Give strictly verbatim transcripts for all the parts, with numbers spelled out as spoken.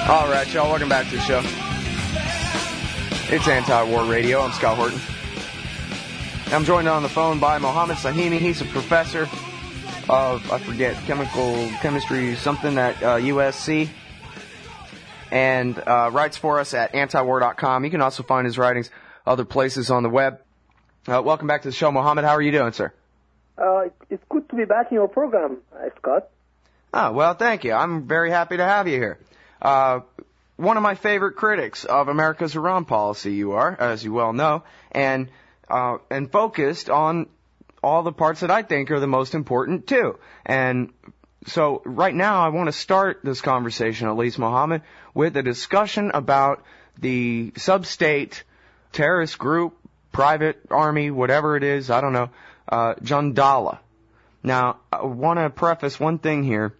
All right, y'all, welcome back to the show. It's Anti-War Radio. I'm Scott Horton. I'm joined on the phone by Mohammed Sahimi. He's a professor of, I forget, chemical chemistry, something at uh, U S C, and uh, writes for us at anti war dot com. You can also find his writings other places on the web. Uh, welcome back to the show, Mohammed. How are you doing, sir? Uh, it's good to be back in your program, uh, Scott. Oh, well, thank you. I'm very happy to have you here. Uh, one of my favorite critics of America's Iran policy, you are, as you well know, and uh, and focused on all the parts that I think are the most important, too. And so right now I want to start this conversation, at least, Mohammed, with a discussion about the sub-state terrorist group, private army, whatever it is, I don't know, uh, Jandala. Now, I want to preface one thing here,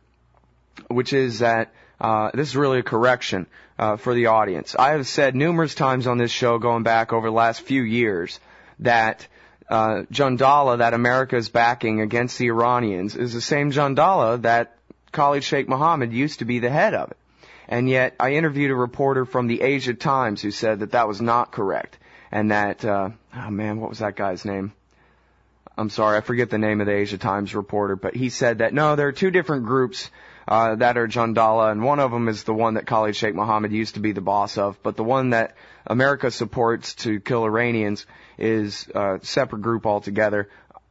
which is that Uh, this is really a correction uh, for the audience. I have said numerous times on this show, going back over the last few years, that uh, Jandala that America is backing against the Iranians is the same Jandala that Khalid Sheikh Mohammed used to be the head of it. And yet, I interviewed a reporter from the Asia Times who said that that was not correct, and that, uh, oh man, what was that guy's name? I'm sorry, I forget the name of the Asia Times reporter, but he said that, no, there are two different groups Uh, that are Jandala, and one of them is the one that Khalid Sheikh Mohammed used to be the boss of, but the one that America supports to kill Iranians is a separate group altogether.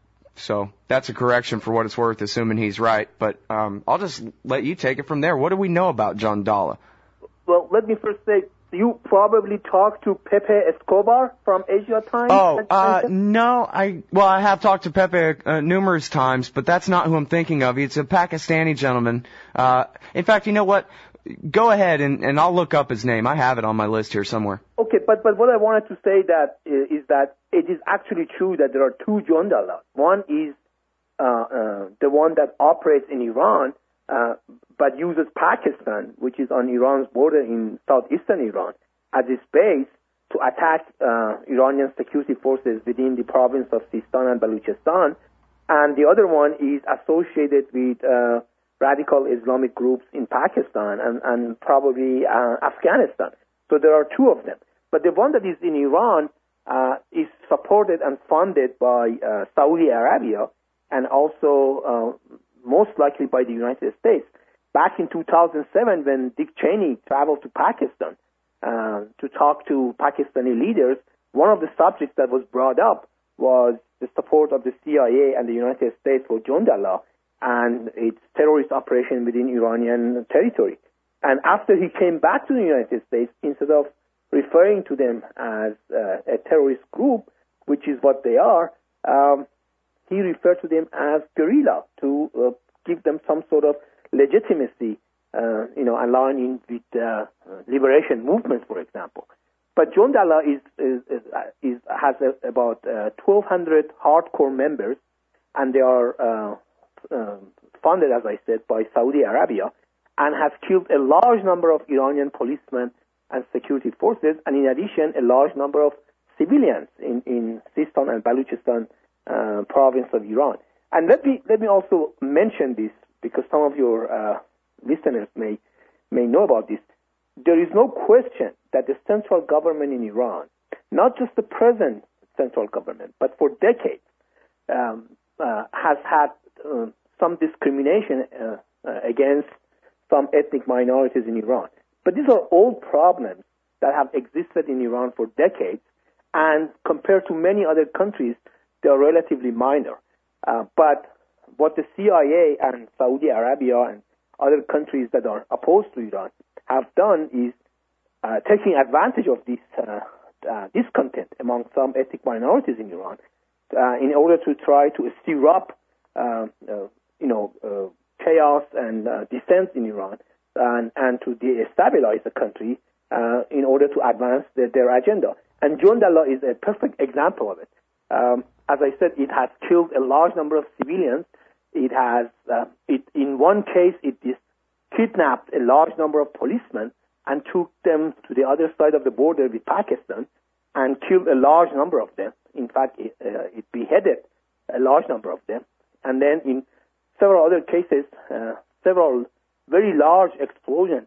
So that's a correction for what it's worth, assuming he's right, but um, I'll just let you take it from there. What do we know about Jandala? Well, let me first say, you probably talked to Pepe Escobar from Asia Times? Oh, uh, no, I, well, I have talked to Pepe uh, numerous times, but that's not who I'm thinking of. It's a Pakistani gentleman. Uh, in fact, you know what? Go ahead and, and I'll look up his name. I have it on my list here somewhere. Okay, but, but what I wanted to say that uh, is that it is actually true that there are two Jandala. One is uh, uh, the one that operates in Iran, uh, but uses Pakistan, which is on Iran's border in southeastern Iran, as its base to attack uh, Iranian security forces within the province of Sistan and Baluchistan. And the other one is associated with uh, radical Islamic groups in Pakistan and, and probably uh, Afghanistan. So there are two of them. But the one that is in Iran uh, is supported and funded by uh, Saudi Arabia and also uh, most likely by the United States. Back in two thousand seven, when Dick Cheney traveled to Pakistan uh, to talk to Pakistani leaders, one of the subjects that was brought up was the support of the C I A and the United States for Jandala and its terrorist operation within Iranian territory. And after he came back to the United States, instead of referring to them as uh, a terrorist group, which is what they are, um, he referred to them as guerrilla to uh, give them some sort of legitimacy, uh, you know, aligning with uh, liberation movements, for example. But Jandala is, is, is, is has a, about uh, twelve hundred hardcore members, and they are uh, uh, funded, as I said, by Saudi Arabia, and have killed a large number of Iranian policemen and security forces, and in addition, a large number of civilians in, in Sistan and Baluchistan uh, province of Iran. And let me let me also mention this, because some of your uh, listeners may may know about this. There is no question that the central government in Iran, not just the present central government, but for decades, um, uh, has had uh, some discrimination uh, uh, against some ethnic minorities in Iran. But these are old problems that have existed in Iran for decades, and compared to many other countries, they are relatively minor. Uh, but what the C I A and Saudi Arabia and other countries that are opposed to Iran have done is uh, taking advantage of this uh, uh, discontent among some ethnic minorities in Iran uh, in order to try to stir up, uh, uh, you know, uh, chaos and uh, dissent in Iran and, and to destabilize the country uh, in order to advance the, their agenda. And Jandala is a perfect example of it. Um, as I said, it has killed a large number of civilians. It has, uh, it, in one case, it is kidnapped a large number of policemen and took them to the other side of the border with Pakistan and killed a large number of them. In fact, it, uh, it beheaded a large number of them. And then in several other cases, uh, several very large explosions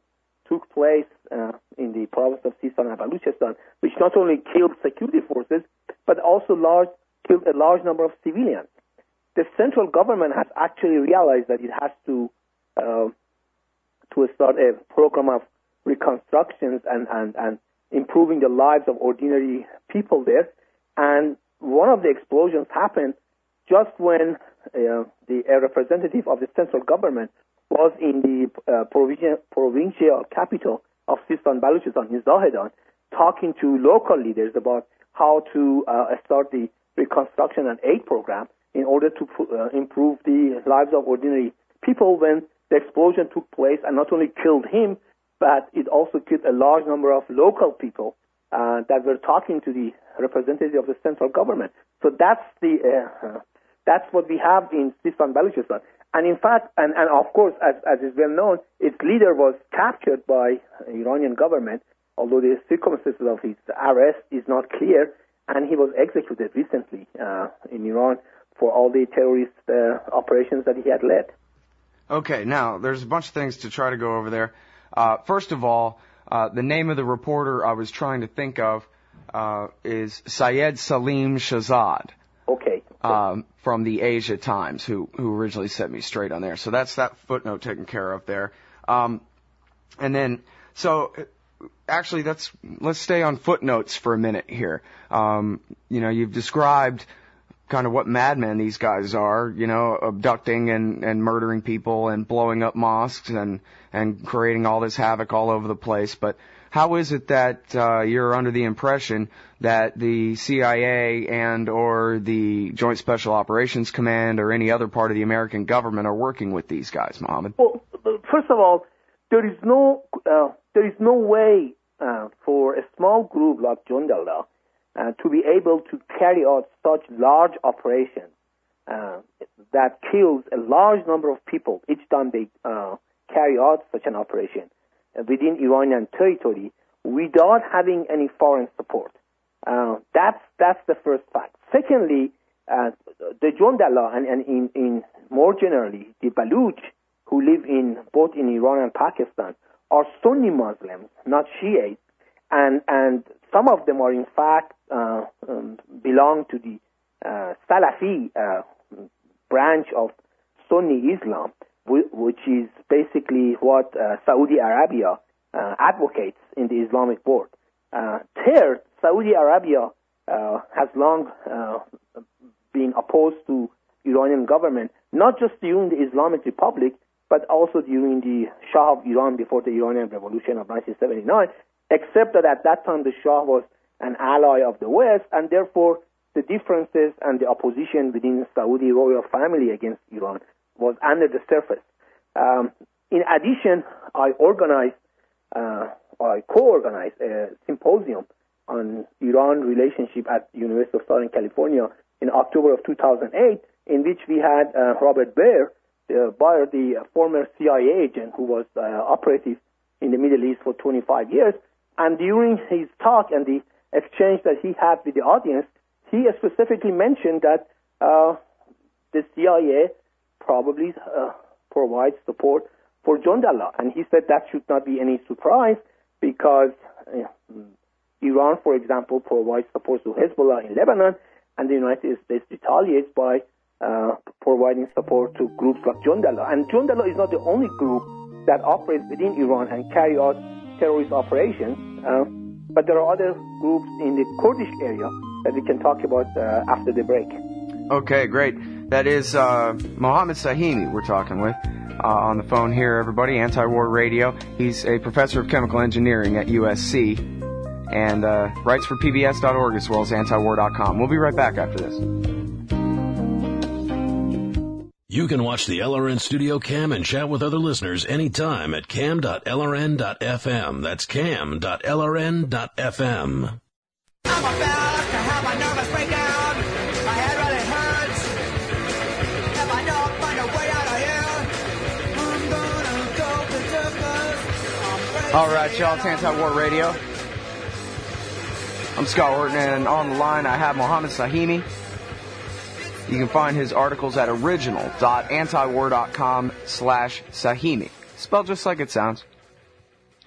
took place uh, in the province of Sistan and Baluchistan, which not only killed security forces, but also large, killed a large number of civilians. The central government has actually realized that it has to uh, to start a program of reconstructions and, and, and improving the lives of ordinary people there. And one of the explosions happened just when uh, the a representative of the central government was in the uh, provincial, provincial capital of Sistan Baluchistan, in Zahedan, talking to local leaders about how to uh, start the reconstruction and aid program in order to uh, improve the lives of ordinary people when the explosion took place and not only killed him, but it also killed a large number of local people uh, that were talking to the representative of the central government. So that's the uh, that's what we have in Sistan Baluchistan. And in fact, and, and of course, as, as is well known, its leader was captured by the Iranian government, although the circumstances of his arrest is not clear, and he was executed recently uh, in Iran for all the terrorist uh, operations that he had led. Okay, now, there's a bunch of things to try to go over there. Uh, first of all, uh, the name of the reporter I was trying to think of uh, is Syed Salim Shahzad. Okay. Um, from the Asia Times, who, who originally set me straight on there. So that's that footnote taken care of there. Um, and then, so, actually, that's, let's stay on footnotes for a minute here. Um, you know, you've described kind of what madmen these guys are, you know, abducting and, and murdering people and blowing up mosques and, and creating all this havoc all over the place. But how is it that uh, you're under the impression that the C I A and or the Joint Special Operations Command or any other part of the American government are working with these guys, Mohammed? Well, first of all, there is no uh, there is no way uh, for a small group like Jundallah uh, to be able to carry out such large operations uh, that kills a large number of people each time they uh, carry out such an operation within Iranian territory without having any foreign support. Uh, that's that's the first fact. Secondly, uh, the Jundallah and, and in, in more generally the Baluch who live in both in Iran and Pakistan are Sunni Muslims, not Shiites, and and some of them are in fact uh, um, belong to the uh, Salafi uh, branch of Sunni Islam, which is basically what uh, Saudi Arabia uh, advocates in the Islamic world. Uh, third, Saudi Arabia uh, has long uh, been opposed to Iranian government, not just during the Islamic Republic, but also during the Shah of Iran before the Iranian Revolution of nineteen seventy-nine, except that at that time the Shah was an ally of the West, and therefore the differences and the opposition within the Saudi royal family against Iran was under the surface. Um, in addition, I organized, uh, I co-organized a symposium on Iran relationship at the University of Southern California in October of two thousand eight, in which we had uh, Robert Baer, uh, Baer, the uh, former C I A agent who was uh, operative in the Middle East for twenty-five years, and during his talk and the exchange that he had with the audience, he specifically mentioned that uh, the C I A probably uh, provides support for Jundallah. And he said that should not be any surprise because uh, Iran, for example, provides support to Hezbollah in Lebanon, and the United States retaliates by uh, providing support to groups like Jundallah. And Jundallah is not the only group that operates within Iran and carry out terrorist operations, uh, but there are other groups in the Kurdish area that we can talk about uh, after the break. Okay, great. That is uh, Mohammed Sahimi we're talking with uh, on the phone here, everybody, Anti-War Radio. He's a professor of chemical engineering at U S C and uh, writes for P B S dot org as well as anti war dot com. We'll be right back after this. You can watch the L R N Studio Cam and chat with other listeners anytime at cam dot L R N dot F M. That's cam dot L R N dot F M. I'm about to have a nervous breakdown. My head really hurts. If I don't find a way out of here, I'm gonna go berserk. All right, y'all, it's Anti-War Radio. I'm Scott Horton, and on the line I have Mohammed Sahimi. You can find his articles at original dot anti war dot com slash Sahimi. Spelled just like it sounds.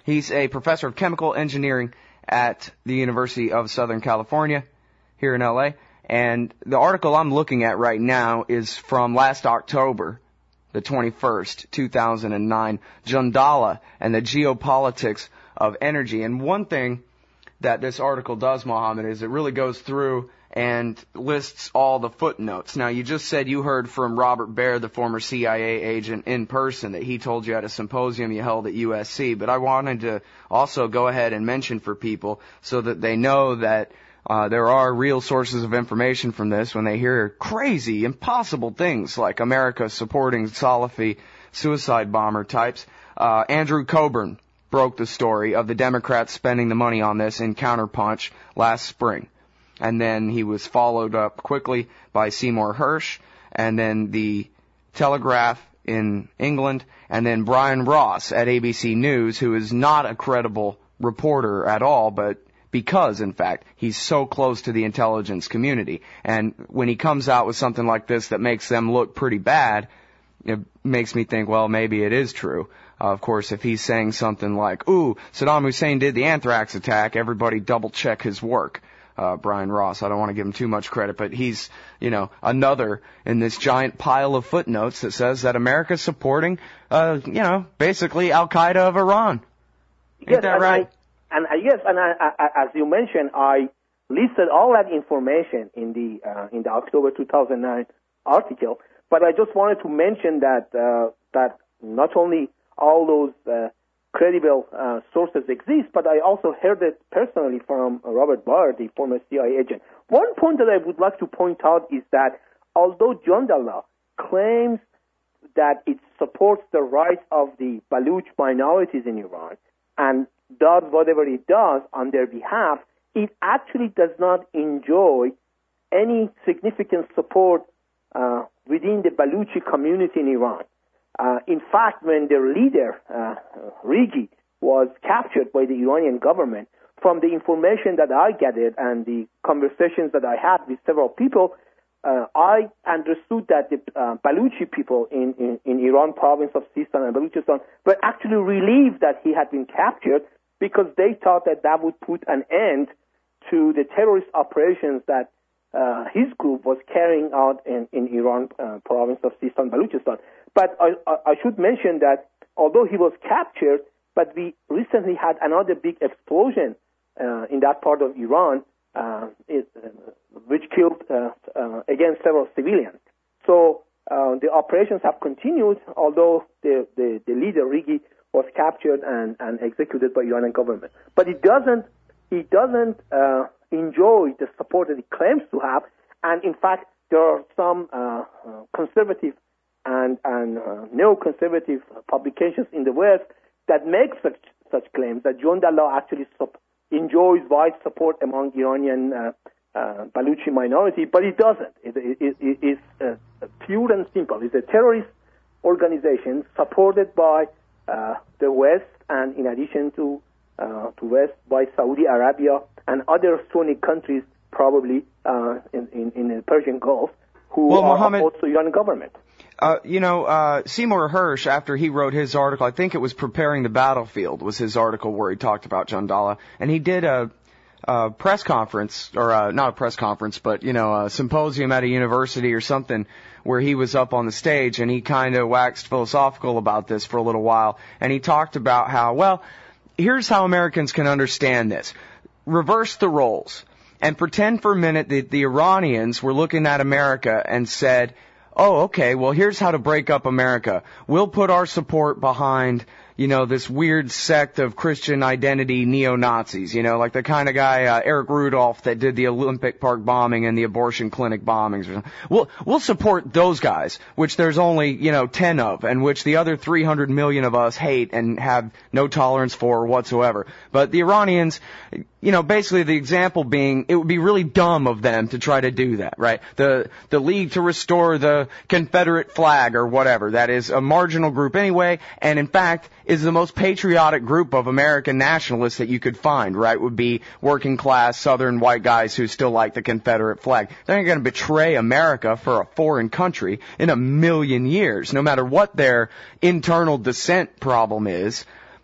He's a professor of chemical engineering at the University of Southern California here in L A. And the article I'm looking at right now is from last October, the twenty-first, two thousand nine, Jundala and the Geopolitics of Energy. And one thing that this article does, Mohammed, is it really goes through and lists all the footnotes. Now, you just said you heard from Robert Baer, the former C I A agent, in person, that he told you at a symposium you held at U S C. But I wanted to also go ahead and mention for people so that they know that uh, there are real sources of information from this when they hear crazy, impossible things like America supporting Salafi suicide bomber types. Uh, Andrew Coburn broke the story of the Democrats spending the money on this in Counterpunch last spring. And then he was followed up quickly by Seymour Hersh, and then the Telegraph in England, and then Brian Ross at A B C News, who is not a credible reporter at all, but because, in fact, he's so close to the intelligence community. And when he comes out with something like this that makes them look pretty bad, it makes me think, well, maybe it is true. Uh, of course, if he's saying something like, ooh, Saddam Hussein did the anthrax attack, everybody double check his work. Uh, Brian Ross, I don't want to give him too much credit, but he's, you know, another in this giant pile of footnotes that says that America's supporting, uh, you know, basically Al-Qaeda of Iran. Ain't yes, that and right? I, and uh, yes, and I, I, as you mentioned, I listed all that information in the uh, in the October two thousand nine article. But I just wanted to mention that uh, that not only all those uh, credible uh, sources exist, but I also heard it personally from Robert Baer, the former C I A agent. One point that I would like to point out is that although Jundala claims that it supports the rights of the Baluch minorities in Iran and does whatever it does on their behalf, it actually does not enjoy any significant support uh, within the Baluchi community in Iran. Uh, in fact, when their leader, uh, Rigi, was captured by the Iranian government, from the information that I gathered and the conversations that I had with several people, uh, I understood that the uh, Baluchi people in, in, in Iran province of Sistan and Baluchistan were actually relieved that he had been captured because they thought that that would put an end to the terrorist operations that uh, his group was carrying out in, in Iran uh, province of Sistan, Baluchistan. But I, I should mention that although he was captured, but we recently had another big explosion uh, in that part of Iran, uh, it, uh, which killed uh, uh, again several civilians. So uh, the operations have continued, although the, the, the leader Rigi was captured and, and executed by Iranian government. But it doesn't it doesn't uh, enjoy the support that it claims to have, and in fact there are some uh, uh, conservative and, and uh, neoconservative publications in the West that make such such claims that Jundala actually sup- enjoys wide support among Iranian uh, uh, Baluchi minority, but it doesn't. It, it, it, it's uh, pure and simple. It's a terrorist organization supported by uh, the West, and in addition to uh, to West, by Saudi Arabia and other Sunni countries, probably uh, in, in, in the Persian Gulf, who well, are Mohammed, also Iranian government. Uh, you know, uh, Seymour Hersh, after he wrote his article, I think it was Preparing the Battlefield, was his article where he talked about Jundala, and he did a, a press conference, or uh, not a press conference, but, you know, a symposium at a university or something, where he was up on the stage, and he kind of waxed philosophical about this for a little while, and he talked about how, well, here's how Americans can understand this. Reverse the roles, and pretend for a minute that the Iranians were looking at America and said, oh, okay, well, here's how to break up America. We'll put our support behind, you know, this weird sect of Christian identity neo-Nazis, you know, like the kind of guy, uh, Eric Rudolph, that did the Olympic Park bombing and the abortion clinic bombings. Or something. We'll, we'll support those guys, which there's only, you know, ten of, and which the other three hundred million of us hate and have no tolerance for whatsoever. But the Iranians, you know, basically the example being, it would be really dumb of them to try to do that, right? The, the League to Restore the Confederate Flag or whatever, that is a marginal group anyway, and in fact, is the most patriotic group of American nationalists that you could find, right? Would be working class Southern white guys who still like the Confederate flag. They're not going to betray America for a foreign country in a million years, no matter what their internal dissent problem is.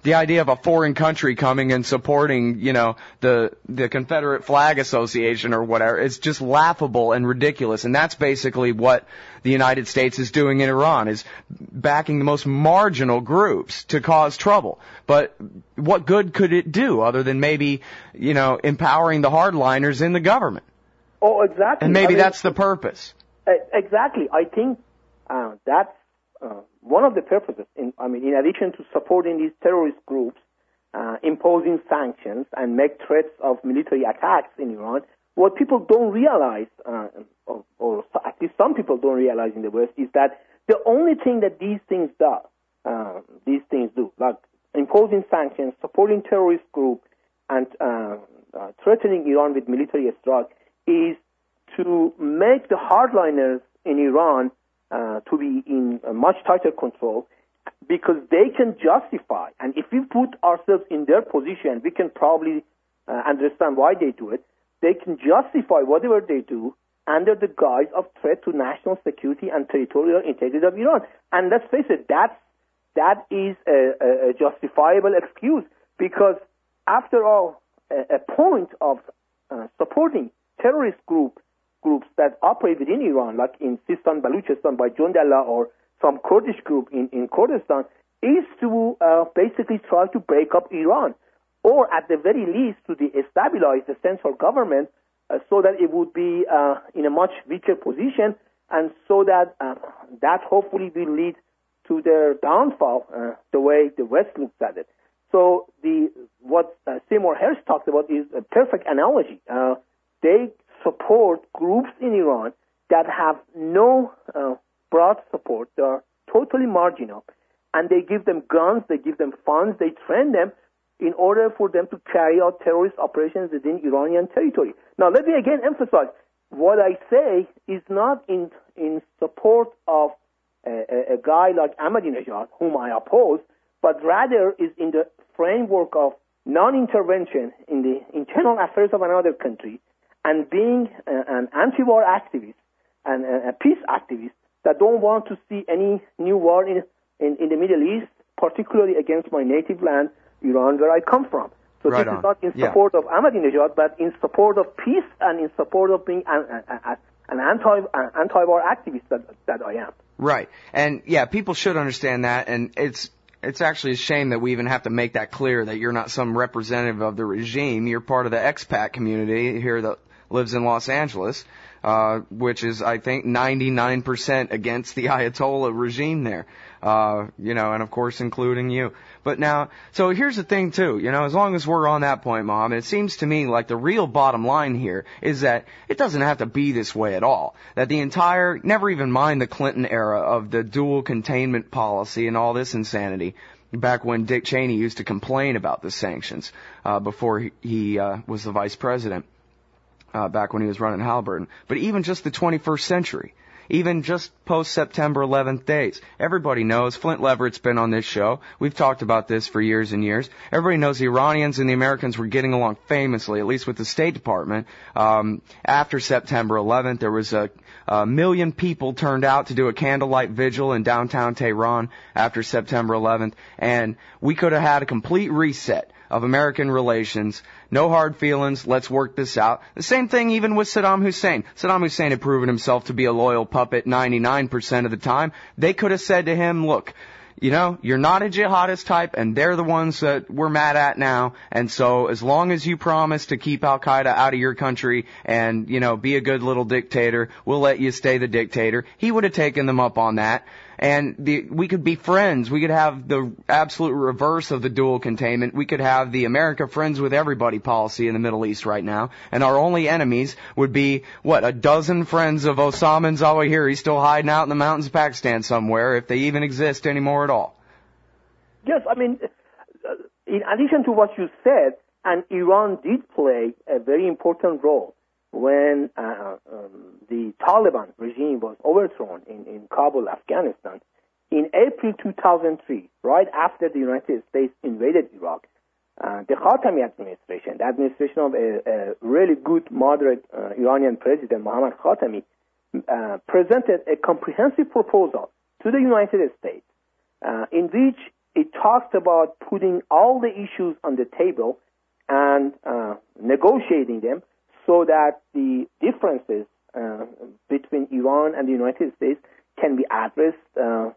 the idea of a foreign country coming and supporting, you know, the the Confederate Flag Association or whatever, it's just laughable and ridiculous. And that's basically what the United States is doing in Iran, is backing the most marginal groups to cause trouble. But what good could it do other than maybe, you know, empowering the hardliners in the government? Oh, exactly. And maybe I mean, that's the purpose. Uh, exactly. I think uh, that's uh, one of the purposes. In, I mean, in addition to supporting these terrorist groups, uh, imposing sanctions and make threats of military attacks in Iran, what people don't realize, uh, or, or at least some people don't realize in the West, is that the only thing that these things do, uh, these things do, like imposing sanctions, supporting terrorist groups, and uh, uh, threatening Iran with military strike, is to make the hardliners in Iran uh, to be in a much tighter control, because they can justify, and if we put ourselves in their position, we can probably uh, understand why they do it. They can justify whatever they do under the guise of threat to national security and territorial integrity of Iran. And let's face it, that's, that is a, a justifiable excuse, because after all, a, a point of uh, supporting terrorist group, groups that operate within Iran, like in Sistan, Baluchistan by Jundallah, or some Kurdish group in, in Kurdistan, is to uh, basically try to break up Iran, or at the very least to destabilize the central government uh, so that it would be uh, in a much weaker position, and so that uh, that hopefully will lead to their downfall, uh, the way the West looks at it. So the what uh, Seymour Hersh talked about is a perfect analogy. Uh, they support groups in Iran that have no uh, broad support. They are totally marginal. And they give them guns, they give them funds, they train them in order for them to carry out terrorist operations within Iranian territory. Now, let me again emphasize, what I say is not in, in support of a, a, a guy like Ahmadinejad, whom I oppose, but rather is in the framework of non-intervention in the internal affairs of another country, and being uh, an anti-war activist and a, a peace activist that don't want to see any new war in, in, in the Middle East, particularly against my native land, Iran, where I come from. So right this on. is not in yeah. support of Ahmadinejad, but in support of peace and in support of being an, an, an anti, an anti-war activist that, that I am. Right. And, yeah, people should understand that, and it's it's actually a shame that we even have to make that clear, that you're not some representative of the regime. You're part of the expat community here that lives in Los Angeles, uh, which is, I think, ninety-nine percent against the Ayatollah regime there, uh, you know, and of course including you. But now, so here's the thing too, you know, as long as we're on that point, Mom, it seems to me like the real bottom line here is that it doesn't have to be this way at all. That the entire, never even mind the Clinton era of the dual containment policy and all this insanity, back when Dick Cheney used to complain about the sanctions, uh, before he, he uh, was the vice president. Uh, back when he was running Halliburton. But even just the twenty-first century, even just post-September eleventh days, everybody knows, Flint Leverett's been on this show, we've talked about this for years and years, everybody knows the Iranians and the Americans were getting along famously, at least with the State Department. Um, after September eleventh, there was a, a million people turned out to do a candlelight vigil in downtown Tehran after September eleventh, and we could have had a complete reset of American relations. No hard feelings. Let's work this out. The same thing even with Saddam Hussein. Saddam Hussein had proven himself to be a loyal puppet ninety-nine percent of the time. They could have said to him, look, you know, you're not a jihadist type, and they're the ones that we're mad at now, and so as long as you promise to keep Al-Qaeda out of your country and, you know, be a good little dictator, we'll let you stay the dictator. He would have taken them up on that. And the, we could be friends. We could have the absolute reverse of the dual containment. We could have the America friends with everybody policy in the Middle East right now. And our only enemies would be, what, a dozen friends of Osama and Zawahiri still hiding out in the mountains of Pakistan somewhere, if they even exist anymore at all. Yes, I mean, in addition to what you said, and Iran did play a very important role when uh, um, the Taliban regime was overthrown in, in Kabul, Afghanistan. In April two thousand three, right after the United States invaded Iraq, uh, the Khatami administration, the administration of a, a really good, moderate uh, Iranian president, Mohammad Khatami, uh, presented a comprehensive proposal to the United States uh, in which it talks about putting all the issues on the table and uh, negotiating them so that the differences uh, between Iran and the United States can be addressed uh,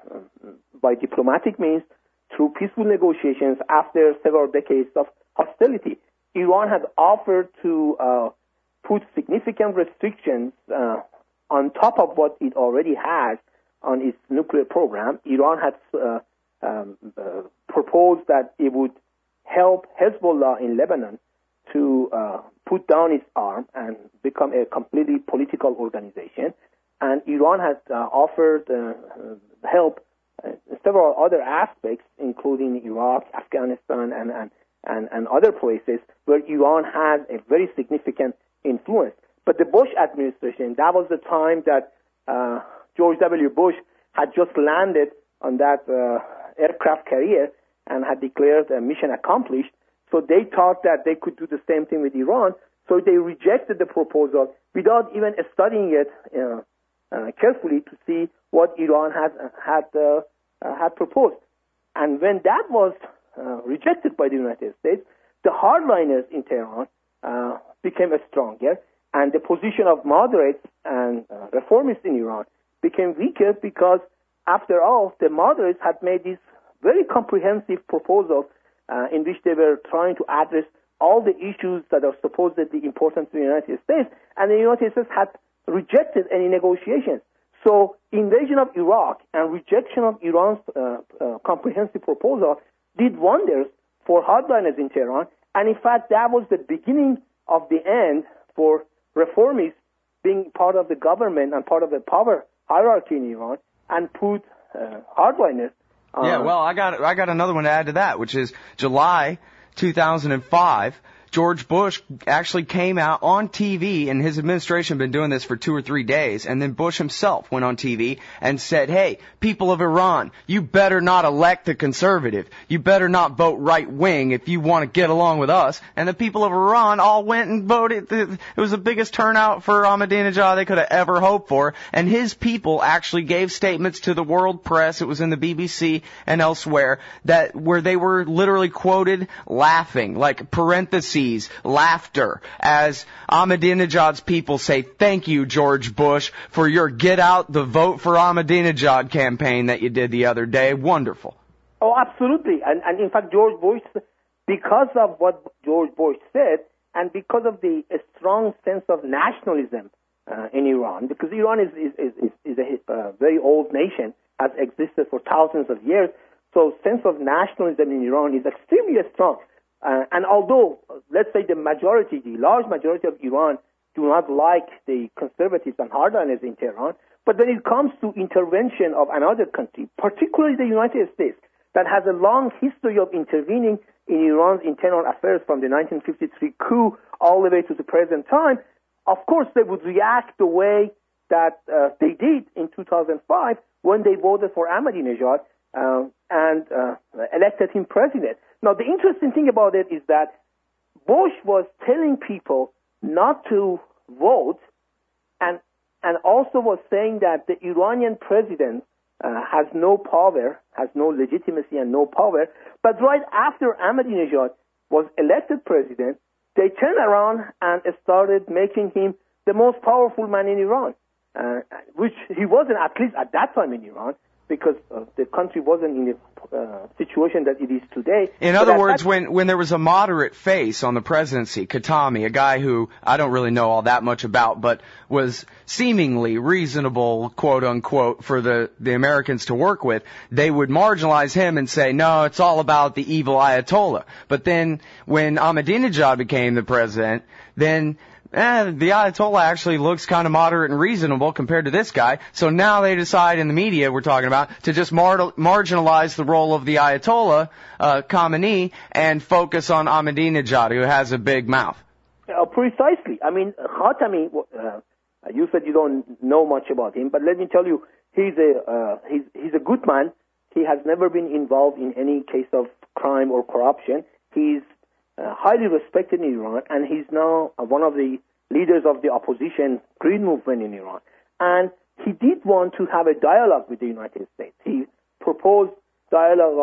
by diplomatic means through peaceful negotiations after several decades of hostility. Iran had offered to uh, put significant restrictions uh, on top of what it already has on its nuclear program. Iran had uh, um, uh, proposed that it would help Hezbollah in Lebanon to uh, put down its arm and become a completely political organization. And Iran has uh, offered uh, help in several other aspects, including Iraq, Afghanistan, and, and, and, and other places where Iran has a very significant influence. But the Bush administration, that was the time that uh, George W. Bush had just landed on that uh, aircraft carrier and had declared a mission accomplished. So they thought that they could do the same thing with Iran. So they rejected the proposal without even studying it uh, uh, carefully to see what Iran had had uh, uh, had proposed. And when that was uh, rejected by the United States, the hardliners in Tehran uh, became stronger, and the position of moderates and uh, reformists in Iran became weaker because, after all, the moderates had made this very comprehensive proposal uh, in which they were trying to address all the issues that are supposedly important to the United States, and the United States had rejected any negotiations. So invasion of Iraq and rejection of Iran's uh, uh, comprehensive proposal did wonders for hardliners in Tehran, and in fact that was the beginning of the end for reformists being part of the government and part of the power hierarchy in Iran and put uh, hardliners on. Yeah, well, I got I got another one to add to that, which is July two thousand five. George Bush actually came out on T V, and his administration had been doing this for two or three days, and then Bush himself went on T V and said, hey, people of Iran, you better not elect a conservative. You better not vote right-wing if you want to get along with us. And the people of Iran all went and voted. It was the biggest turnout for Ahmadinejad they could have ever hoped for, and his people actually gave statements to the world press, it was in the B B C and elsewhere, that where they were literally quoted laughing, like parentheses, laughter, as Ahmadinejad's people say, thank you, George Bush, for your Get Out the Vote for Ahmadinejad campaign that you did the other day. Wonderful. Oh, absolutely. And, and in fact, George Bush, because of what George Bush said, and because of the a strong sense of nationalism uh, in Iran, because Iran is, is, is, is a uh, very old nation, has existed for thousands of years, so sense of nationalism in Iran is extremely strong. Uh, and although, let's say the majority, the large majority of Iran do not like the conservatives and hardliners in Tehran, but when it comes to intervention of another country, particularly the United States, that has a long history of intervening in Iran's internal affairs from the nineteen fifty-three coup all the way to the present time, of course they would react the way that uh, they did in two thousand five when they voted for Ahmadinejad uh, and uh, elected him president. Now, the interesting thing about it is that Bush was telling people not to vote, and and also was saying that the Iranian president uh, has no power, has no legitimacy and no power. But right after Ahmadinejad was elected president, they turned around and started making him the most powerful man in Iran, uh, which he wasn't, at least at that time in Iran, because uh, the country wasn't in the uh, situation that it is today. In but other words, when, when there was a moderate face on the presidency, Khatami, a guy who I don't really know all that much about, but was seemingly reasonable, quote unquote, for the, the Americans to work with, they would marginalize him and say, no, it's all about the evil Ayatollah. But then when Ahmadinejad became the president, then Eh, the Ayatollah actually looks kind of moderate and reasonable compared to this guy. So now they decide in the media we're talking about to just mar- marginalize the role of the Ayatollah, uh, Khamenei, and focus on Ahmadinejad, who has a big mouth. Uh, precisely. I mean, Khatami, uh, you said you don't know much about him, but let me tell you, he's a, uh, he's, he's a good man. He has never been involved in any case of crime or corruption. He's Uh, highly respected in Iran, and he's now uh, one of the leaders of the opposition Green Movement in Iran. And he did want to have a dialogue with the United States. He proposed dialogue of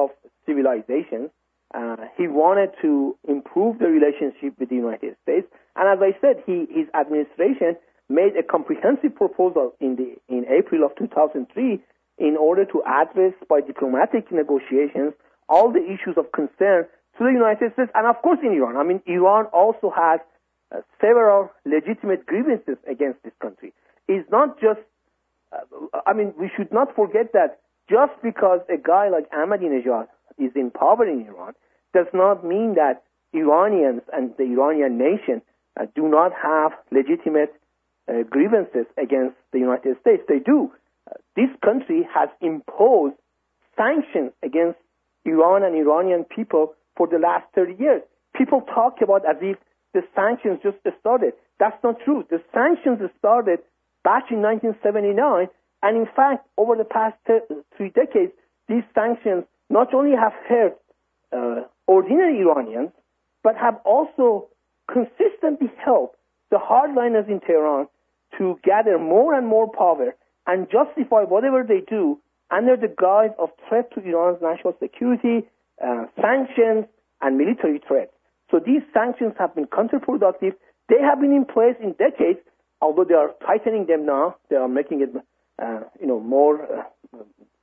civilizations. Uh, he wanted to improve the relationship with the United States. And as I said, he, his administration made a comprehensive proposal in the in April of two thousand three in order to address by diplomatic negotiations all the issues of concern to the United States and, of course, in Iran. I mean, Iran also has uh, several legitimate grievances against this country. It's not just, uh, I mean, we should not forget that just because a guy like Ahmadinejad is in power in Iran does not mean that Iranians and the Iranian nation uh, do not have legitimate uh, grievances against the United States. They do. Uh, this country has imposed sanctions against Iran and Iranian people for the last thirty years. People talk about as if the sanctions just started. That's not true. The sanctions started back in nineteen seventy-nine, and in fact, over the past th- three decades, these sanctions not only have hurt uh, ordinary Iranians, but have also consistently helped the hardliners in Tehran to gather more and more power and justify whatever they do under the guise of threat to Iran's national security, uh, sanctions, and military threats. So these sanctions have been counterproductive. They have been in place in decades, although they are tightening them now. They are making it, uh, you know, more uh,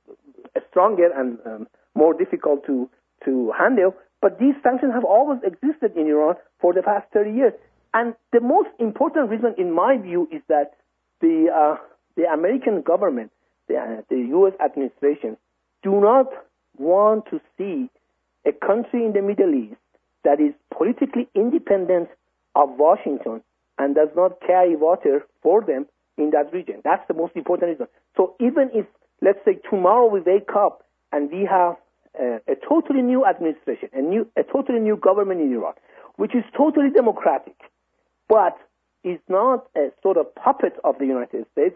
stronger and um, more difficult to to handle. But these sanctions have always existed in Iran for the past thirty years. And the most important reason, in my view, is that the uh, the American government, the, uh, the U S administration, do not want to see a country in the Middle East that is politically independent of Washington and does not carry water for them in that region. That's the most important reason. So even if, let's say, tomorrow we wake up and we have a, a totally new administration, a new, a totally new government in Iran, which is totally democratic, but is not a sort of puppet of the United States,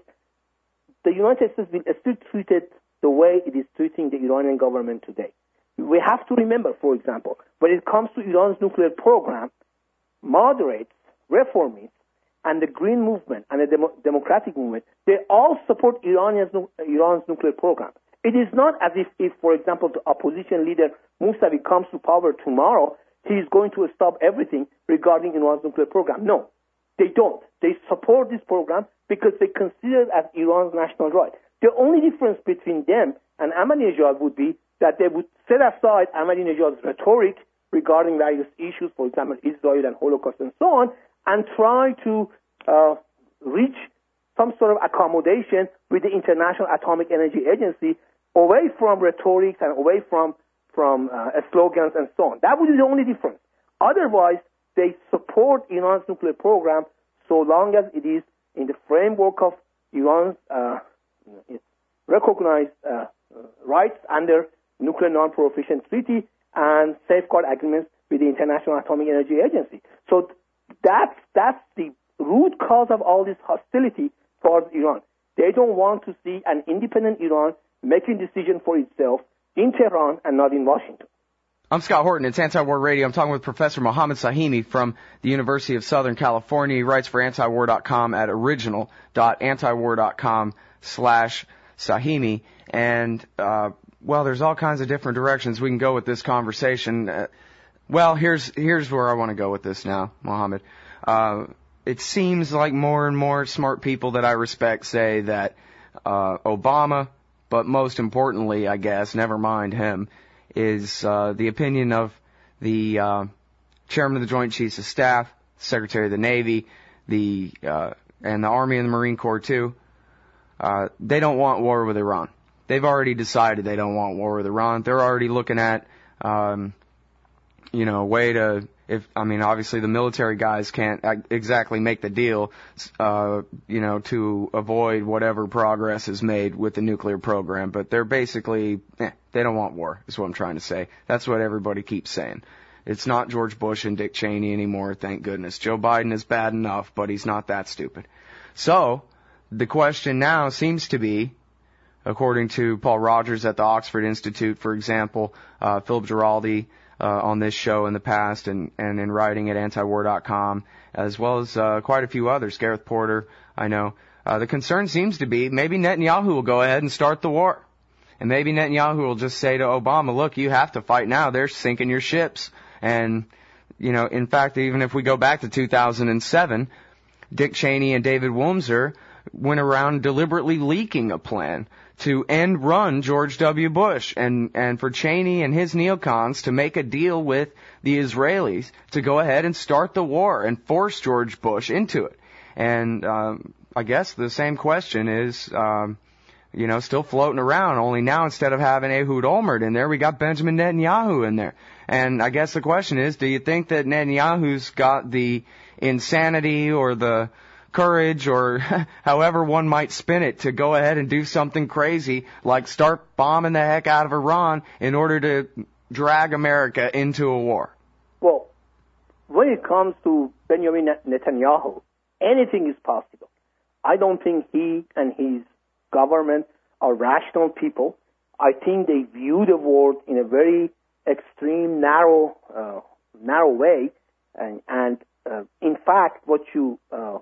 the United States will still treat it the way it is treating the Iranian government today. We have to remember, for example, when it comes to Iran's nuclear program, moderates, reformists, and the Green Movement and the Demo- Democratic Movement, they all support Iranian's, Iran's nuclear program. It is not as if, if, for example, the opposition leader Mousavi comes to power tomorrow, he is going to stop everything regarding Iran's nuclear program. No, they don't. They support this program because they consider it as Iran's national right. The only difference between them and Ahmadinejad would be that they would set aside Ahmadinejad's rhetoric regarding various issues, for example, Israel and Holocaust and so on, and try to uh, reach some sort of accommodation with the International Atomic Energy Agency away from rhetoric and away from, from uh, slogans and so on. That would be the only difference. Otherwise, they support Iran's nuclear program so long as it is in the framework of Iran's uh, recognized uh, rights under Nuclear Non-Proliferation Treaty and safeguard agreements with the International Atomic Energy Agency. So that's, that's the root cause of all this hostility towards Iran. They don't want to see an independent Iran making decisions for itself in Tehran and not in Washington. I'm Scott Horton. It's Anti-War Radio. I'm talking with Professor Mohammed Sahimi from the University of Southern California. He writes for antiwar dot com at original dot antiwar dot com slash Sahimi. And, uh, well, there's all kinds of different directions we can go with this conversation. Uh, well, here's here's where I want to go with this now, Mohammed. Uh, it seems like more and more smart people that I respect say that uh, Obama, but most importantly, I guess, never mind him, is uh, the opinion of the uh, Chairman of the Joint Chiefs of Staff, Secretary of the Navy, the uh, and the Army and the Marine Corps too. Uh, they don't want war with Iran. They've already decided they don't want war with Iran. They're already looking at, um, you know, a way to, if, I mean, obviously the military guys can't exactly make the deal, uh, you know, to avoid whatever progress is made with the nuclear program. But they're basically, eh, they don't want war, is what I'm trying to say. That's what everybody keeps saying. It's not George Bush and Dick Cheney anymore, thank goodness. Joe Biden is bad enough, but he's not that stupid. So, the question now seems to be, according to Paul Rogers at the Oxford Institute, for example, uh, Philip Giraldi uh, on this show in the past and, and in writing at antiwar dot com, as well as uh, quite a few others, Gareth Porter, I know. Uh, the concern seems to be maybe Netanyahu will go ahead and start the war. And maybe Netanyahu will just say to Obama, look, you have to fight now. They're sinking your ships. And, you know, in fact, even if we go back to two thousand seven, Dick Cheney and David Wurmser went around deliberately leaking a plan to end run George W. Bush and, and for Cheney and his neocons to make a deal with the Israelis to go ahead and start the war and force George Bush into it. And um, I guess the same question is, um, you know, still floating around, only now instead of having Ehud Olmert in there, we got Benjamin Netanyahu in there. And I guess the question is, do you think that Netanyahu's got the insanity or the courage or however one might spin it to go ahead and do something crazy like start bombing the heck out of Iran in order to drag America into a war? Well, when it comes to Benjamin Netanyahu, anything is possible. I don't think he and his government are rational people. I think they view the world in a very extreme, narrow, uh, narrow way, and, and uh, in fact, what you uh,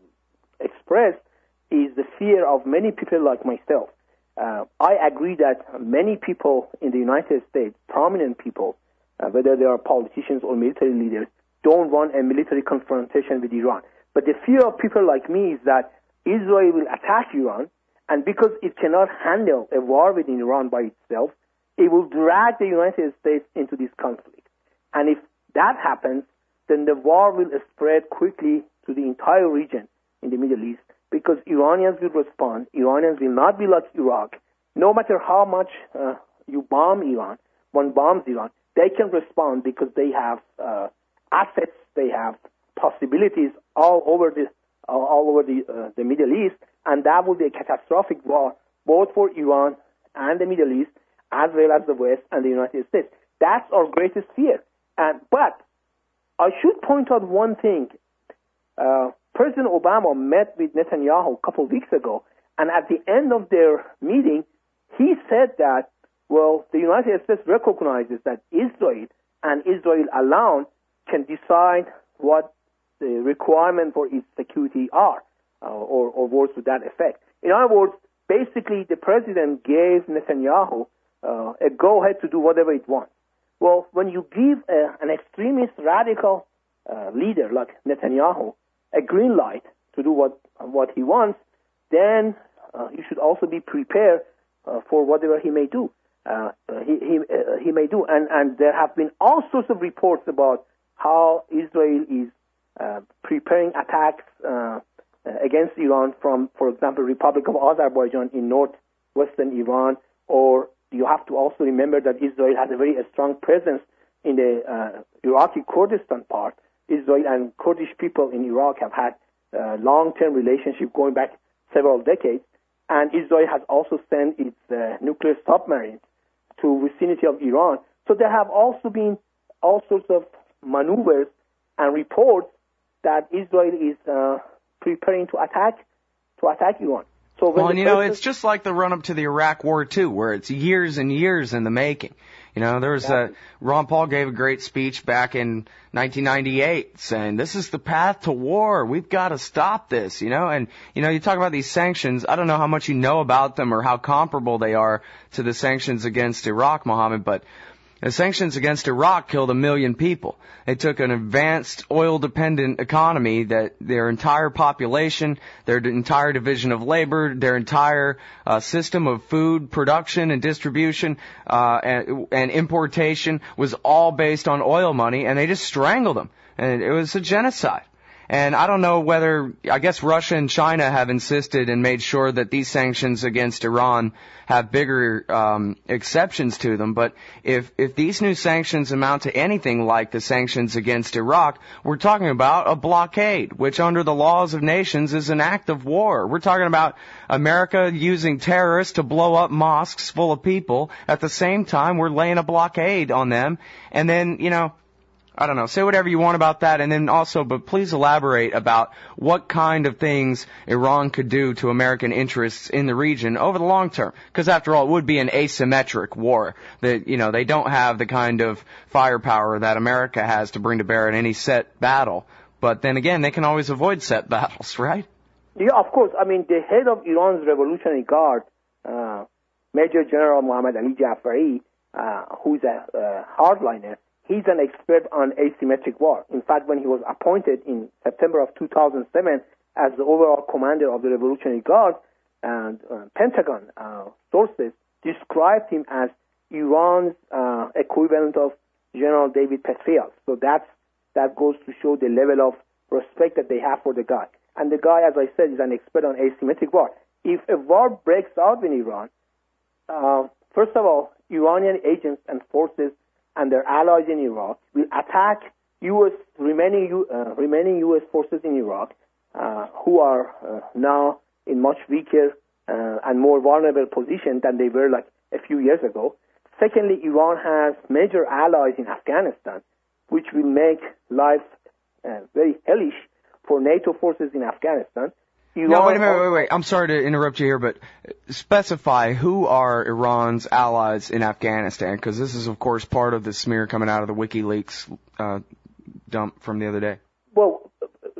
express is the fear of many people like myself. Uh, I agree that many people in the United States, prominent people, uh, whether they are politicians or military leaders, don't want a military confrontation with Iran. But the fear of people like me is that Israel will attack Iran, and because it cannot handle a war with Iran by itself, it will drag the United States into this conflict. And if that happens, then the war will spread quickly to the entire region in the Middle East, because Iranians will respond. Iranians will not be like Iraq. No matter how much uh, you bomb Iran, one bombs Iran, they can respond because they have uh, assets, they have possibilities all over the uh, all over the uh, the Middle East, and that will be a catastrophic war both for Iran and the Middle East, as well as the West and the United States. That's our greatest fear. And but I should point out one thing. Uh, President Obama met with Netanyahu a couple of weeks ago, and at the end of their meeting, he said that, well, the United States recognizes that Israel and Israel alone can decide what the requirements for its security are, uh, or, or words to that effect. In other words, basically the president gave Netanyahu uh, a go-ahead to do whatever it wants. Well, when you give a, an extremist radical uh, leader like Netanyahu a green light to do what what he wants, then uh, you should also be prepared uh, for whatever he may do. Uh, he he, uh, he may do, and and there have been all sorts of reports about how Israel is uh, preparing attacks uh, against Iran from, for example, Republic of Azerbaijan in northwestern Iran. Or you have to also remember that Israel has a very a strong presence in the uh, Iraqi Kurdistan part. Israel and Kurdish people in Iraq have had uh, long-term relationship going back several decades, and Israel has also sent its uh, nuclear submarines to vicinity of Iran. So there have also been all sorts of maneuvers and reports that Israel is uh, preparing to attack to attack Iran. So when well, and you know, it's just like the run-up to the Iraq War, too, where it's years and years in the making. You know, there was a, Ron Paul gave a great speech back in nineteen ninety-eight saying, this is the path to war. We've got to stop this, you know. And, you know, you talk about these sanctions. I don't know how much you know about them or how comparable they are to the sanctions against Iraq, Mohammed, but the sanctions against Iraq killed a million people. They took an advanced oil-dependent economy that their entire population, their entire division of labor, their entire uh, system of food production and distribution uh, and, and importation was all based on oil money, and they just strangled them. And it was a genocide. And I don't know whether, I guess Russia and China have insisted and made sure that these sanctions against Iran have bigger um, exceptions to them. But if, if these new sanctions amount to anything like the sanctions against Iraq, we're talking about a blockade, which under the laws of nations is an act of war. We're talking about America using terrorists to blow up mosques full of people. At the same time, we're laying a blockade on them. And then, you know, I don't know, say whatever you want about that, and then also, but please elaborate about what kind of things Iran could do to American interests in the region over the long term. Because after all, it would be an asymmetric war. That, you know, they don't have the kind of firepower that America has to bring to bear in any set battle. But then again, they can always avoid set battles, right? Yeah, of course. I mean, the head of Iran's Revolutionary Guard, uh, Major General Muhammad Ali Jafari, uh, who's a uh, hardliner, he's an expert on asymmetric war. In fact, when he was appointed in September of two thousand seven as the overall commander of the Revolutionary Guard, and uh, Pentagon uh, sources described him as Iran's uh, equivalent of General David Petraeus. So that's, that goes to show the level of respect that they have for the guy. And the guy, as I said, is an expert on asymmetric war. If a war breaks out in Iran, uh, first of all, Iranian agents and forces and their allies in Iraq will attack U S remaining U, uh, remaining U S forces in Iraq, uh, who are uh, now in much weaker uh, and more vulnerable position than they were like a few years ago. Secondly, Iran has major allies in Afghanistan, which will make life uh, very hellish for NATO forces in Afghanistan. Iran no, wait a minute, wait, wait, wait. I'm sorry to interrupt you here, but specify who are Iran's allies in Afghanistan, because this is, of course, part of the smear coming out of the WikiLeaks uh, dump from the other day. Well,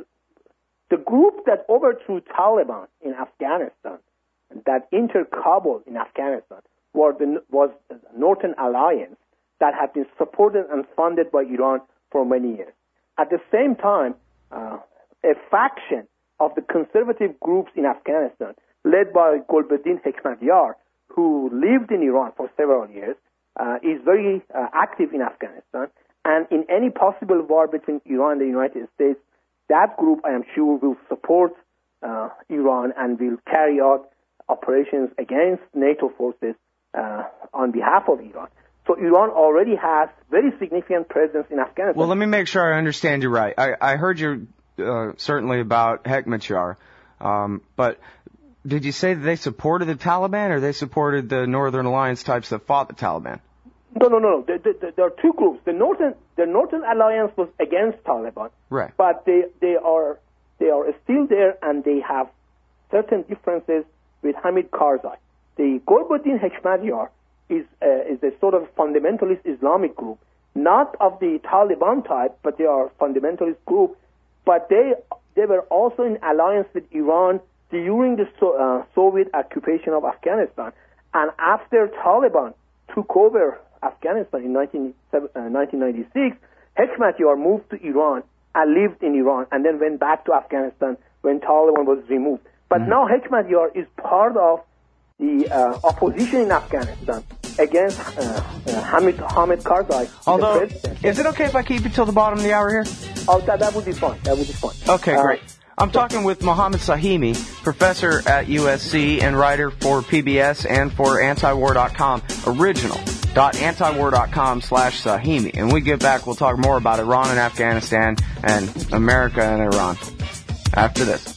the group that overthrew Taliban in Afghanistan, that entered Kabul in Afghanistan, was the, was the Northern Alliance that had been supported and funded by Iran for many years. At the same time, uh, a faction of the conservative groups in Afghanistan, led by Gulbuddin Hekmatyar, who lived in Iran for several years, uh, is very uh, active in Afghanistan. And in any possible war between Iran and the United States, that group, I am sure, will support uh, Iran and will carry out operations against NATO forces uh, on behalf of Iran. So Iran already has very significant presence in Afghanistan. Well, let me make sure I understand you right. I, I heard you uh, certainly about Hekmatyar, um, but did you say that they supported the Taliban or they supported the Northern Alliance types that fought the Taliban? No, no, no. There, there, there are two groups. The Northern, the Northern Alliance was against Taliban, right? But they, they are, they are still there, and they have certain differences with Hamid Karzai. The Gulbuddin Hekmatyar is uh, is a sort of fundamentalist Islamic group, not of the Taliban type, but they are fundamentalist group. But they they were also in alliance with Iran during the so, uh, Soviet occupation of Afghanistan, and after Taliban took over Afghanistan in nineteen ninety-six, Hekmatyar moved to Iran and lived in Iran, and then went back to Afghanistan when Taliban was removed. But mm-hmm. now Hekmatyar is part of the uh, opposition in Afghanistan against uh, uh, Hamid, Hamid Karzai. Although, is it okay if I keep it till the bottom of the hour here? Oh, that, that would be fine. That would be fine. Okay, uh, great. I'm talking with Mohammed Sahimi, professor at U S C and writer for P B S and for antiwar dot com, original dot antiwar dot com slash Sahimi. And when we get back, we'll talk more about Iran and Afghanistan and America and Iran after this.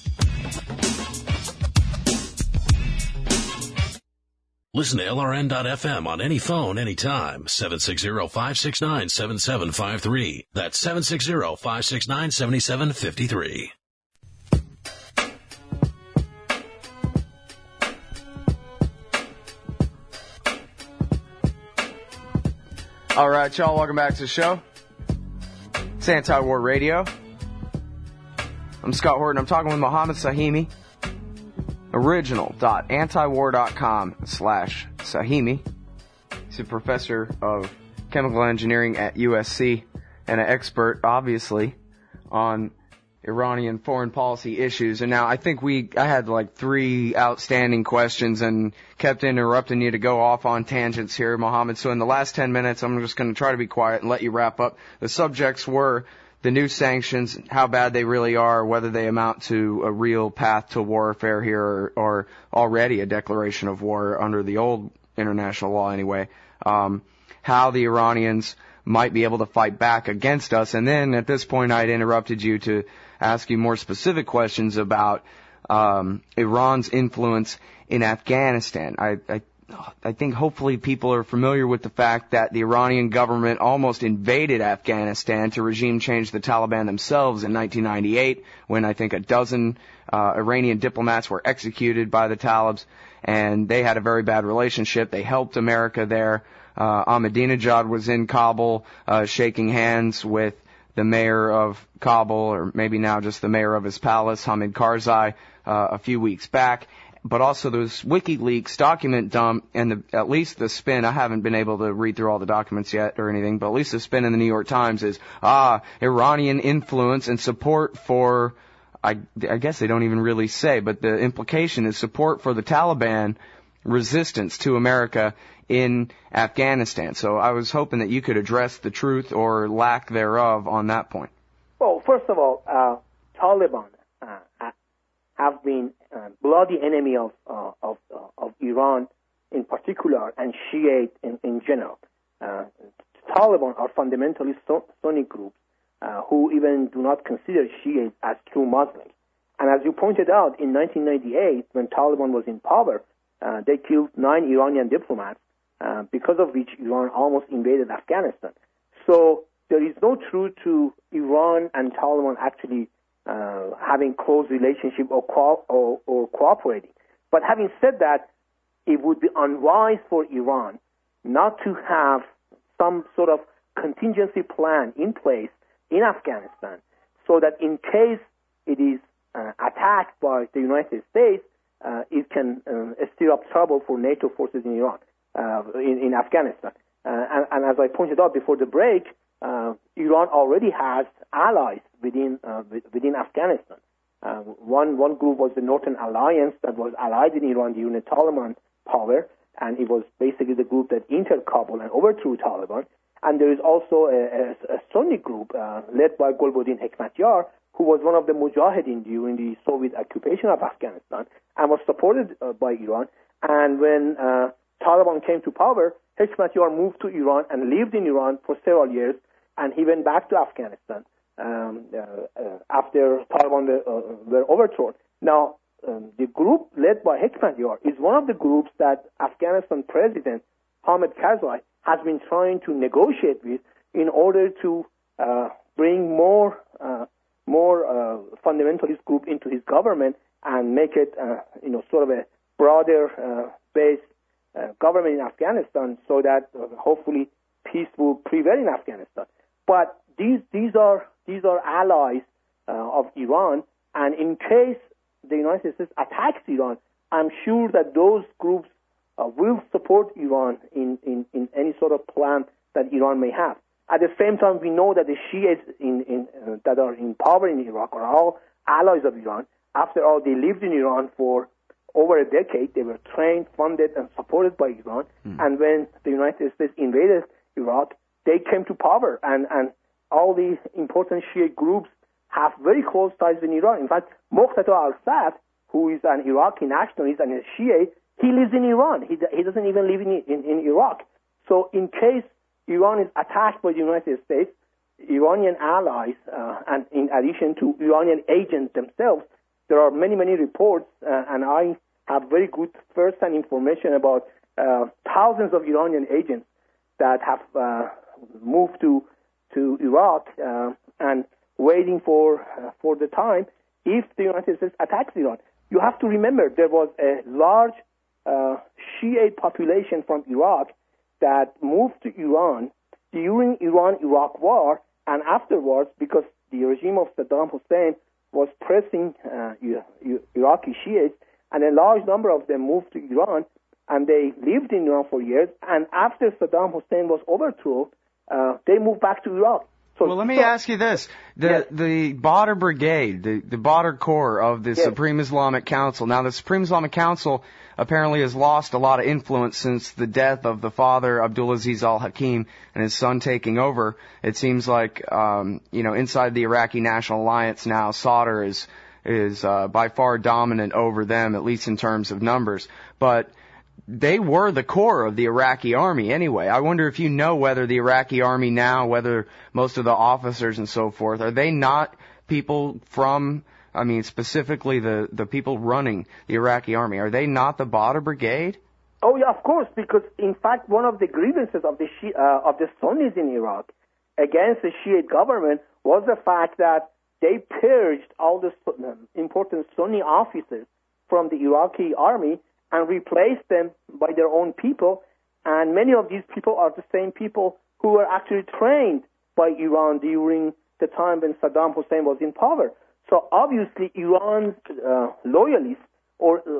Listen to L R N dot F M on any phone, anytime. seven six zero, five six nine, seven seven five three. That's seven six zero, five six nine, seven seven five three. All right, y'all, welcome back to the show. It's Anti-War Radio. I'm Scott Horton. I'm talking with Mohammed Sahimi. original dot antiwar dot com slash Sahimi. He's a professor of chemical engineering at U S C and an expert, obviously, on Iranian foreign policy issues. And now I think we, I had like three outstanding questions and kept interrupting you to go off on tangents here, Mohammed. So in the last ten minutes, I'm just going to try to be quiet and let you wrap up. The subjects were the new sanctions, how bad they really are, whether they amount to a real path to warfare here or, or already a declaration of war under the old international law anyway, um, how the Iranians might be able to fight back against us. And then at this point, I'd interrupted you to ask you more specific questions about um, Iran's influence in Afghanistan. I, I I think hopefully people are familiar with the fact that the Iranian government almost invaded Afghanistan to regime change the Taliban themselves in nineteen ninety-eight, when I think a dozen uh, Iranian diplomats were executed by the Talibs, and they had a very bad relationship. They helped America there. Uh, Ahmadinejad was in Kabul uh, shaking hands with the mayor of Kabul, or maybe now just the mayor of his palace, Hamid Karzai, uh, a few weeks back. but also those WikiLeaks document dump and the, at least the spin, I haven't been able to read through all the documents yet or anything, but at least the spin in the New York Times is, ah, Iranian influence and support for, I, I guess they don't even really say, but the implication is support for the Taliban resistance to America in Afghanistan. So I was hoping that you could address the truth or lack thereof on that point. Well, first of all, uh, Taliban uh, have been uh, bloody enemy of uh, of, uh, of Iran in particular and Shiite in, in general. Uh, Taliban are fundamentally Sunni groups uh, who even do not consider Shiites as true Muslims. And as you pointed out, in nineteen ninety-eight, when Taliban was in power, uh, they killed nine Iranian diplomats, uh, because of which Iran almost invaded Afghanistan. So there is no truth to Iran and Taliban actually uh, having close relationship or, co- or, or cooperating. But having said that, it would be unwise for Iran not to have some sort of contingency plan in place in Afghanistan so that in case it is uh, attacked by the United States, uh, it can um, stir up trouble for NATO forces in Iran, uh, in, in Afghanistan. Uh, and, and as I pointed out before the break, uh, Iran already has allies within uh, within Afghanistan. Uh, one one group was the Northern Alliance that was allied in Iran during the Taliban power, and it was basically the group that entered Kabul and overthrew Taliban. And there is also a, a, a Sunni group uh, led by Gulbuddin Hekmatyar, who was one of the Mujahideen during the Soviet occupation of Afghanistan and was supported uh, by Iran. And when uh, Taliban came to power, Hekmatyar moved to Iran and lived in Iran for several years, and he went back to Afghanistan um, uh, uh, after Taliban were, uh, were overthrown. Now, um, the group led by Hekmatyar is one of the groups that Afghanistan President Hamid Karzai has been trying to negotiate with in order to uh, bring more uh, more uh, fundamentalist group into his government and make it, uh, you know, sort of a broader uh, based uh, government in Afghanistan, so that uh, hopefully peace will prevail in Afghanistan. But these these are these are allies uh, of Iran, and in case the United States attacks Iran, I'm sure that those groups uh, will support Iran in, in, in any sort of plan that Iran may have. At the same time, we know that the Shiites in, in, uh, that are in power in Iraq are all allies of Iran. After all, they lived in Iran for over a decade. They were trained, funded, and supported by Iran. Mm. And when the United States invaded Iraq, they came to power. And, and all the important Shiite groups have very close ties with Iran. In fact, Muqtada al-Sadr, who is an Iraqi nationalist and a Shiite, he lives in Iran. He, he doesn't even live in, in, in Iraq. So in case Iran is attacked by the United States, Iranian allies, uh, and in addition to Iranian agents themselves, there are many, many reports, uh, and I have very good first-hand information about uh, thousands of Iranian agents that have uh, moved to to Iraq uh, and waiting for uh, for the time if the United States attacks Iran. You have to remember there was a large uh, Shiite population from Iraq that moved to Iran during Iran-Iraq war and afterwards, because the regime of Saddam Hussein was pressing uh, Iraqi Shiites, and a large number of them moved to Iran, and they lived in Iran for years. And after Saddam Hussein was overthrown, uh, they moved back to Iraq. So, well, let me so, ask you this. The yes. the Badr Brigade, the, the Badr Corps of the yes. Supreme Islamic Council. Now, the Supreme Islamic Council apparently has lost a lot of influence since the death of the father, Abdulaziz al-Hakim, and his son taking over. It seems like, um, you know, inside the Iraqi National Alliance now, Sadr is, is uh, by far dominant over them, at least in terms of numbers. But they were the core of the Iraqi army anyway. I wonder if you know whether the Iraqi army now, whether most of the officers and so forth, are they not people from, I mean, specifically the, the people running the Iraqi army, are they not the Badr Brigade? Oh, yeah, of course, because in fact one of the grievances of the Shi- uh, of the Sunnis in Iraq against the Shiite government was the fact that they purged all the important Sunni officers from the Iraqi army and replaced them by their own people. And many of these people are the same people who were actually trained by Iran during the time when Saddam Hussein was in power. So obviously Iran's uh, loyalists or uh,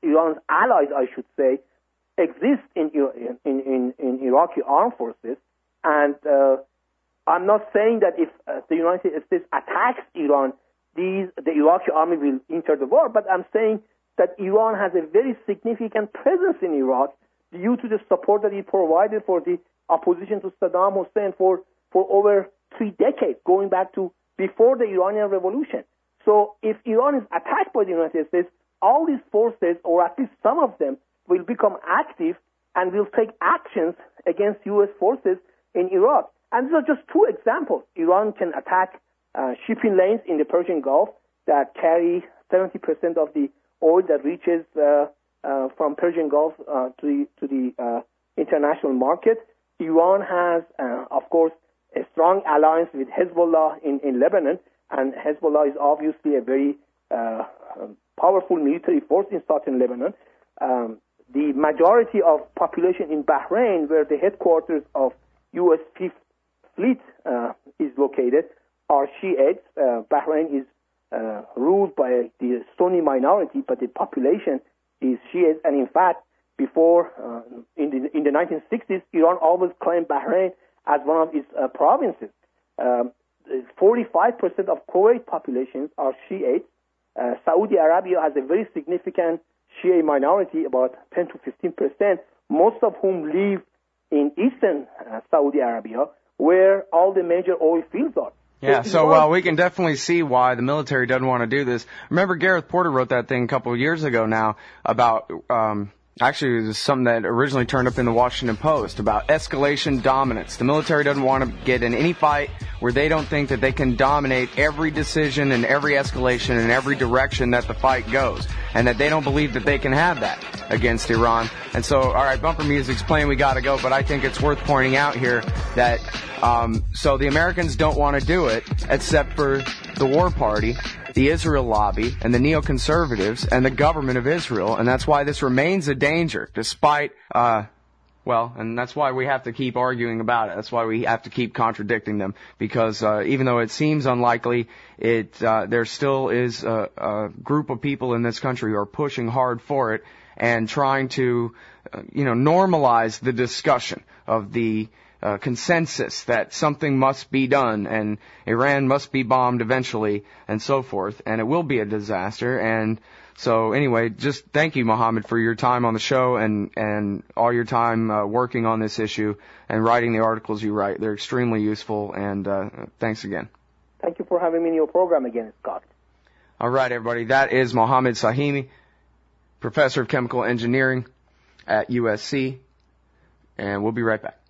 Iran's allies, I should say, exist in in in, in Iraqi armed forces, and uh, I'm not saying that if uh, the United States attacks Iran, these the Iraqi army will enter the war, but I'm saying that Iran has a very significant presence in Iraq due to the support that it provided for the opposition to Saddam Hussein for, for over three decades, going back to before the Iranian Revolution. So if Iran is attacked by the United States, all these forces, or at least some of them, will become active and will take actions against U S forces in Iraq. And these are just two examples. Iran can attack uh, shipping lanes in the Persian Gulf that carry seventy percent of the oil that reaches uh, uh, from Persian Gulf uh, to the, to the uh, international market. Iran has, uh, of course, a strong alliance with Hezbollah in, in Lebanon, and Hezbollah is obviously a very uh, powerful military force in southern Lebanon. Um, the majority of population in Bahrain, where the headquarters of U S Fifth Fleet uh, is located, are Shiites. Uh, Bahrain is uh, ruled by the Sunni minority, but the population is Shiites. And in fact, before uh, in the in the nineteen sixties, Iran always claimed Bahrain as one of its uh, provinces. Um, forty-five percent of Kuwait populations are Shiites. Uh, Saudi Arabia has a very significant Shia minority, about ten to fifteen percent, most of whom live in eastern uh, Saudi Arabia, where all the major oil fields are. Yeah, so well, we can definitely see why the military doesn't want to do this. Remember, Gareth Porter wrote that thing a couple of years ago now about, um, actually it was something that originally turned up in the Washington Post about escalation dominance. The military doesn't want to get in any fight where they don't think that they can dominate every decision and every escalation and every direction that the fight goes, and that they don't believe that they can have that against Iran. And so, all right, bumper music's playing, we got to go, but I think it's worth pointing out here that um, so the Americans don't want to do it, except for the War Party, the Israel lobby, and the neoconservatives, and the government of Israel, and that's why this remains a danger, despite, uh, well, and that's why we have to keep arguing about it. That's why we have to keep contradicting them, because uh, even though it seems unlikely, it uh, there still is a, a group of people in this country who are pushing hard for it and trying to, uh, you know, normalize the discussion of the Uh, consensus that something must be done and Iran must be bombed eventually and so forth, and it will be a disaster. And so anyway, just thank you, Mohammed, for your time on the show and, and all your time uh, working on this issue and writing the articles you write. They're extremely useful, and uh, thanks again. Thank you for having me in your program again, Scott. All right, everybody, that is Mohammed Sahimi, professor of chemical engineering at U S C, and we'll be right back.